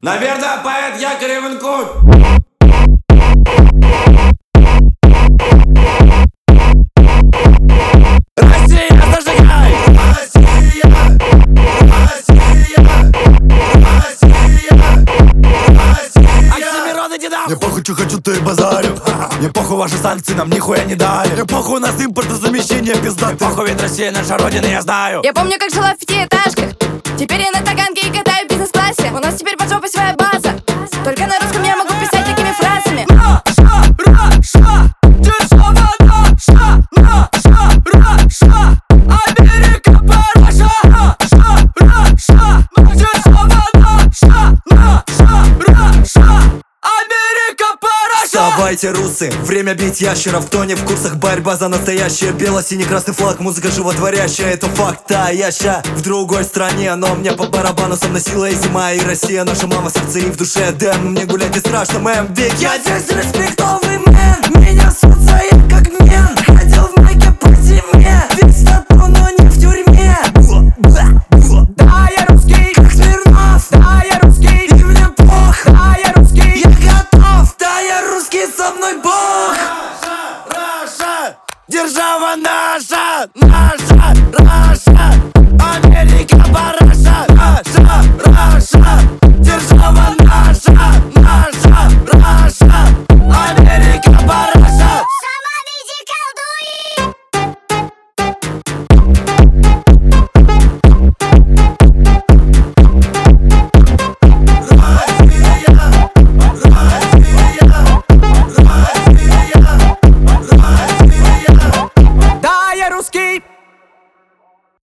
Наверное, поэт Якорев Инкут. Россия, зажигай! Россия! Россия! Россия! Оксимирон, иди нахуй! Мне похуй, что хочу, то и базарю. Мне похуй, ваши санкции нам нихуя не дали. Мне похуй, у нас импортозамещение пиздатый. Похуй, ведь Россия наша родина, я знаю. Я помню, как жила в пятиэтажках. Теперь я на Таганке и катаю в бизнес-классе. У нас теперь под жопой своя база. Только на русском я могу писать такими фразами. Раша, дешево наша, наша, Раша, Америка параша. Раша, дешево наша, наша, Раша, Америка параша. Вставайте, русы, время бить ящеров. Кто не в курсах, борьба за настоящее. Бело-синий-красный флаг, музыка животворящая. Это факт, а я ща в другой стране. Но мне по барабану, со мной сила и зима. И Россия, наша мама, сердце и в душе. Дэм, мне гулять не страшно, мэм. Ведь я здесь респектовый мэн. Меня зовут Заид как мен.